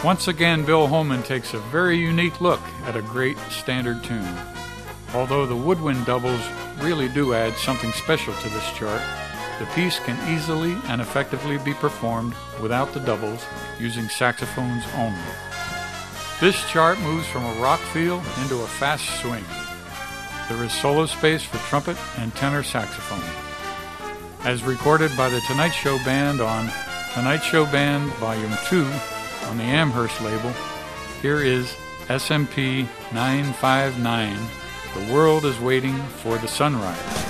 Once again, Bill Holman takes a very unique look at a great standard tune. Although the woodwind doubles really do add something special to this chart, the piece can easily and effectively be performed without the doubles using saxophones only. This chart moves from a rock feel into a fast swing. There is solo space for trumpet and tenor saxophone. As recorded by the Tonight Show Band on Tonight Show Band Volume 2 on the Amherst label, here is SMP 959, The World is Waiting for the Sunrise.